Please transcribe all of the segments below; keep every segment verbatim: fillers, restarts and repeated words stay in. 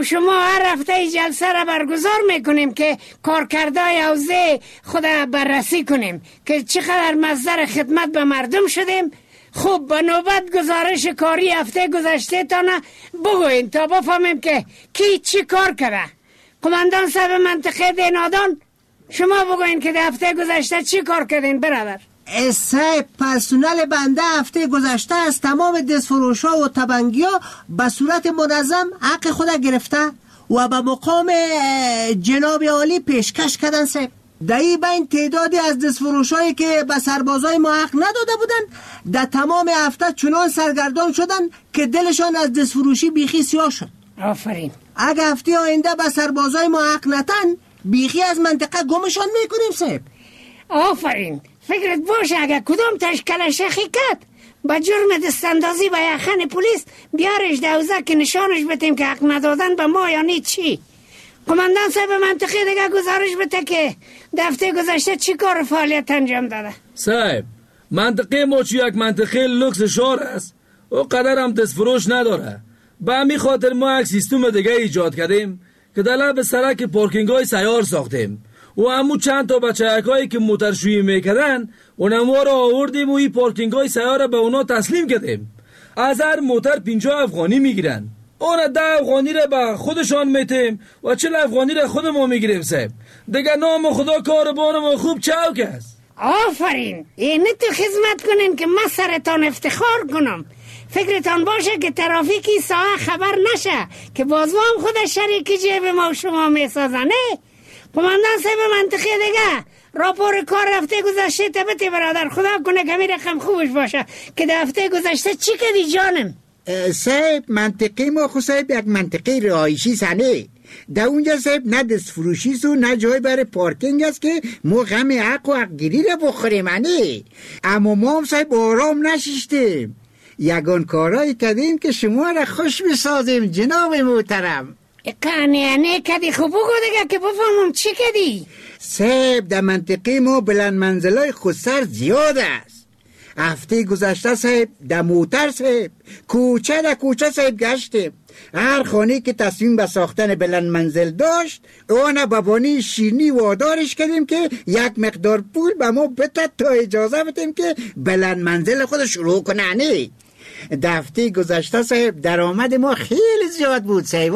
شما هر هفته جلسه را برگزار میکنیم که کارکردهای حوزه خود بررسی کنیم که چقدر مصدر خدمت به مردم شدیم. خب به نوبت گزارش کاری هفته گذشته تانه بگوین تا بفهمیم که کی چی کار کرده. قماندان صاحب منطقه دینادان، شما بگوین که در هفته گذشته چی کار کردین برادر؟ صاحب پرسونل بنده هفته گذشته از تمام دستفروش ها و تبنگی ها به صورت منظم حق خود گرفته و به مقام جناب عالی پیشکش کردن. صاحب در این بین تعدادی از دستفروش هایی که به سربازای ما حق نداده بودن در تمام هفته چنان سرگردان شدن که دلشان از دستفروشی بیخی سیاه شد. آفرین. اگه هفته آینده به سربازای ما حق نتن بیخی از منطقه گمشان میکنیم. صاحب آفرین. فکرت باشه اگه کدام تشکل شخی کرد با جرم دستاندازی با یخن پلیس بیارش دوزه که نشانش بتیم که حق ندادن به ما یعنی چی. قماندان صاحب منطقه دیگه گزارش بده که دفته گذشته چی کار فعالیت انجام داده. صاحب منطقه ما چی یک منطقه لوکس شهر است و قدر هم دستفروش نداره. به همین خاطر ما یک سیستم دیگه ایجاد کردیم که در لب سرک پارکینگ های سیار ساختیم و همون چند تا بچه‌ک هایی که موترشویی میکردن اونما را آوردیم و این پارکینگ های سیار به اونا تسلیم کردیم. از هر موتر پنجاه افغانی میگیرن، اون ده افغانی را به خودشان میتیم و چل افغانی را خود ما میگیریم. صاحب دیگه نام خدا کاربان ما خوب چوک است. آفرین. اینه تو خدمت کنین که من سرتان افتخار کنم. فکرتان باشه که ترافیکی ساعه خبر نشه که بازوام خود شریک جیب ما شما میسازنه. قماندان صاحب منطقه دیگه راپور کار هفته گذشته تبتی برادر، خدا کنه که می رقم خوبش باشه که در هفته گذشته چی کردی جانم؟ صاحب منطقه ما خود صاحب یک منطقه رهایشی سنه. در اونجا صاحب نه دست فروشی سو نه جای برای پارکینگ است که ما غم حق و حقگیری را بخوریم. انه اما ما هم صاحب آرام نشیشتیم، یگان کارهایی کردیم که شما را خوش بسازیم جناب محترم. قانیانه کدی خوب بگو دیگه که بفهمم چی کدی. صاحب در منطقه ما بلند منزلای خودسر زیاد است. هفته گذشته صاحب در موتر صاحب کوچه در کوچه صاحب گشتیم. هر خانه که تصمیم به ساختن بلند منزل داشت اون بابانی شیرینی وادارش کردیم که یک مقدار پول به ما بده تا اجازه بدیم که بلند منزل خود شروع کنه. نه هفته گذشته صاحب درآمد ما خیلی زیاد بود. صاحب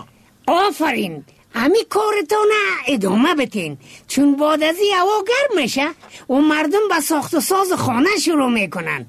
آفرین. همی کارتون ادامه بتین چون بعد از این هوا گرم میشه و مردم به ساخت و ساز خانه شروع میکنن.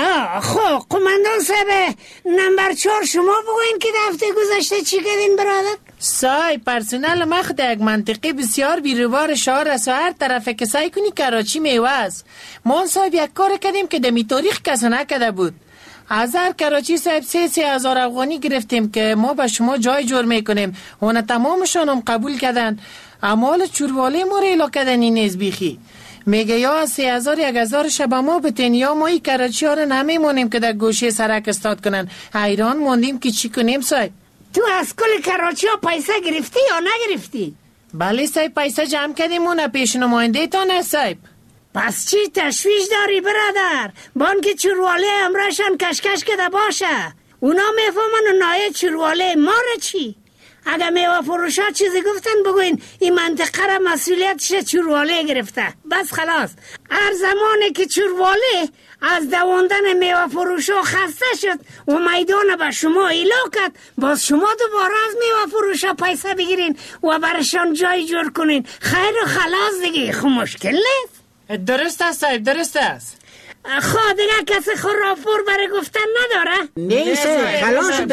خب قماندان صاحب نمبر چهار شما بگوین که هفته گذشته چی کردین برادر؟ سای پرسنل ما خود یک منطقه بسیار بیروبار شهر است و هر طرف که سعی کنی کراچی میوه است. ما صاحب یک کار کردیم که دمی تاریخ کسی نکرده بود. از هر کراچی صاحب سه سه هزار افغانی گرفتیم که ما به شما جای جور میکنیم. اونا تمامشان هم قبول کردن. امال چورواله ما ریلا کردن این نیز بیخی میگه یا از سه هزار یک هزار شبه ما بتین یا ما ای کراچی ها رو نمیمونیم که در گوشه سرک استاد کنن. حیران موندیم که چی کنیم صاحب. تو از کل کراچی ها پیسه گرفتی یا نگرفتی؟ بله صاحب پیسه جمع کردیم و پیش نماینده تانه صاحب. پس چی تشویش داری برادر؟ بانک چورواله امرشان کشکش کده باشه. اونا میفهمن و نایه چورواله ما را چی؟ اگه میوه فروشا چیزی گفتن بگوین این منطقه را مسئولیتش چورواله گرفته. بس خلاص. هر زمانی که چورواله از دواندن میوه فروشا خسته شد و میدان به شما ایلا کرد، باز شما دوباره از میوه فروشا پیسه بگیرین و برشان جای جور کنین. خیر و خلاص دیگه. خب مشکل نیست. درست است صاحب درست است. خواه دیگه کسی خود راپور برای گفتن نداره؟ نیست خلاص شد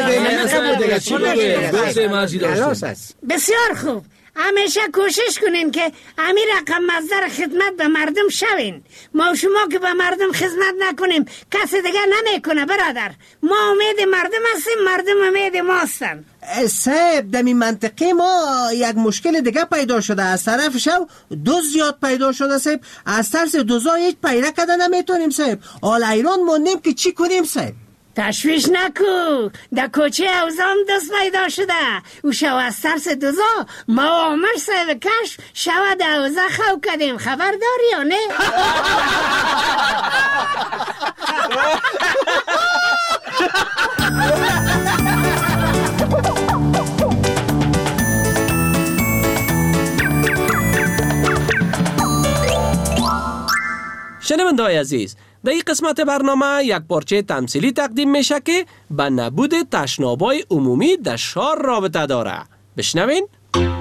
دیگه. خلاص است. بسیار خوب. همیشه کوشش کنین که همین رقم مصدر خدمت به مردم شوین. ما و شما که به مردم خدمت نکنیم کسی دیگه نمیکنه برادر. ما امید مردم هستیم، مردم امید ما هستن. صاحب در این منطقه ما یک مشکل دیگه پیدا شده. از طرف شو دوز زیاد پیدا شده صاحب. از ترس دوزا هیچ پیدا کده نمیتونیم صاحب. حال ایران موندیم که چی کنیم صاحب. تشویش نکو، در کوچه اوزام دوست پیدا شده. او شو از ترس دوزا ما آمر صاحب کش شو در اوزا خو کدیم. خبر داری یا نه؟ شنونده‌های عزیز، در این قسمت برنامه یک پارچه تمثیلی تقدیم میشه که به نبود تشنابای عمومی در شهر رابطه داره. بشنوین.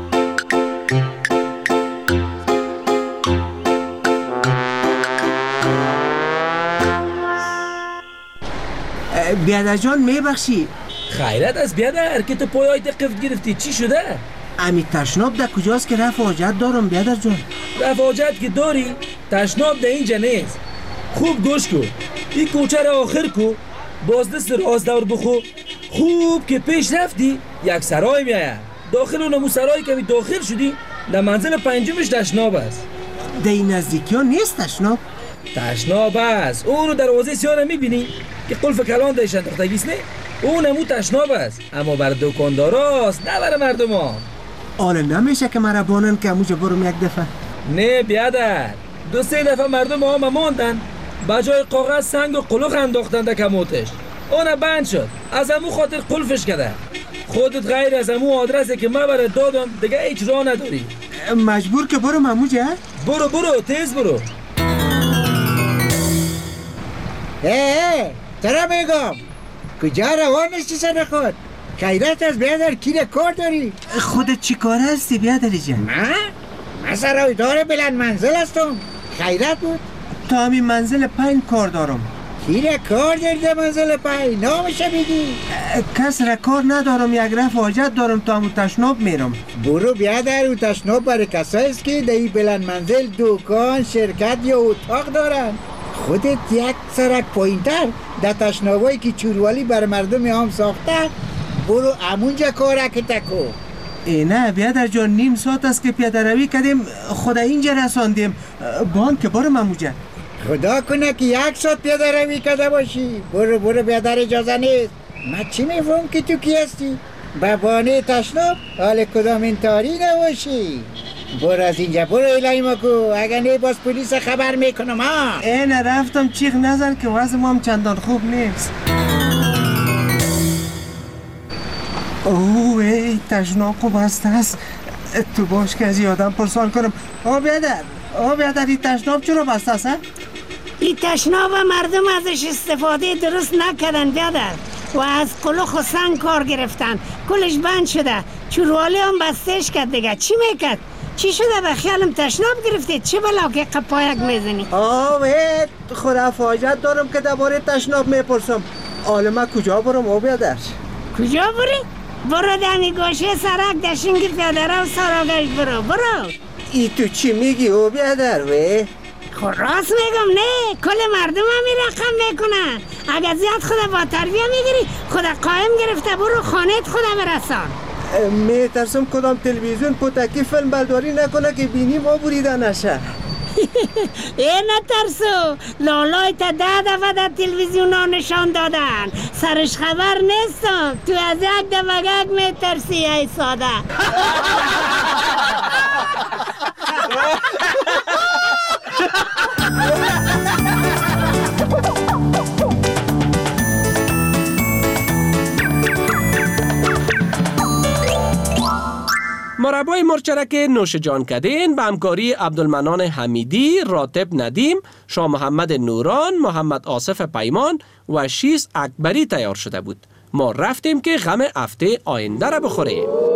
بیادر جان میبخشی، خیرت از بیادر که تو پایای قفل گرفتی، چی شده؟ امی تشناب در کجاست که رفع حاجت دارم بیادر جان؟ رفع حاجت که داری، تشناب در اینجا نیست. خوب گوش کن، این کوچه را آخر کو، باز دست راست دور بخو. خوب که پیش رفتی یک سرای میاید، داخل اونمو سرای که داخل شدی در منزل پنجمش تشناب است. در این نزدیکی ها نیست تشناب؟ تشناب است، اونو دروازه سیاه میبینی که قلف کلان دایش انداختگیست، نه؟ اونمو تشناب است، اما بر دکانداراست نه بر مردم ها. آله نمیشه که مرا بانن که اموجه برم یک دفعه؟ نه بیادر، دو سه دفعه مردم ها مماندن، بجای کاغذ سنگ و قلوخ انداختن در کموتش، اون بند شد، از امو خاطر قلفش کرده. خودت غیر از امو آدرسه که من برات دادم دیگه هیچ راه نداری. مجبور که برم اموجه؟ برو برو تیز برو. اه ترا میگم کجا روان نیستی سر خود؟ خیرت از بیادر کیر کار داری؟ خودت چی کار هستی بیادر جان؟ من؟ من سرایدار بلند منزل هستم. خیرت بود؟ تا همین منزل پایین کار دارم. کیر کار داری در منزل پایین؟ نامشه بگی؟ کس را کار ندارم، یک رفع حاجت دارم تا همون تشناب میرم. برو بیادر، او تشناب برای کسایی است که در این بلند منزل دکان، شرکت یا اتاق دارن. خودت یک سرک پایین‌تر در تشنابایی که چوروالی بر مردم هم ساخته، برو امونجا کارک تکو. ای نه بیادر جان، نیم ساعت است که پیاده روی کردیم خدا اینجا رساندیم. بان که برم اموجه. خدا کنه که یک ساعت پیاده روی کرده باشی. برو برو بیادر، اجازه نیست. من چی میفهم که تو کی هستی؟ به بانه تشناب حال کدام این تاری نباشی. برو از اینجا، برو الهی مکو، اگر نه باز پلیس خبر میکنم ها. این رفتم چیخ نزن که وضع ما هم چندان خوب نیست. اوه ای تشناب خوب بسته است. تو باش که از آدم پرسان کنم. آه بیادر، آه بیادر، این تشناب چرا بسته است؟ این تشناب مردم ازش استفاده درست نکردن بیادر، و از قلوخ و سنگ کار گرفتن، کلش بند شده، چوروالی هم بستش کرد دیگه. چی میکرد؟ چی شده؟ به خیالم تشناب گرفته؟ چه بلا که قپایک میزنی؟ آه وید خدا فاجت دارم که درباره تشناب میپرسم. آله من کجا برم او بیادر؟ کجا بری؟ برو دمی گوشه سرک دشنگی پیاده رو سراغش برو برو. ای تو چی میگی او بیادر وی؟ خود راست میگم، نه کل مردم همی رقم میکنن. اگر زیاد خدا با تربیه میگیری خدا قایم گرفته، برو خانهت خدا برسان. میترسم کدام تلویزیون پوتکی فیلم برداری نکنه که بینی ما بریده نشه. ای نترسو، لالای تا ده دفعه در تلویزیون ها نشان دادن، سرش خبر نیستم. تو از یک دفعه گگ میترسی ای ساده. مربای مرچرک نوش جان کدین به همکاری عبدالمنان حمیدی، راتب ندیم، شاه محمد نوران، محمد آصف پیمان و شیس اکبری تیار شده بود. ما رفتیم که غم هفته آینده را بخوریم.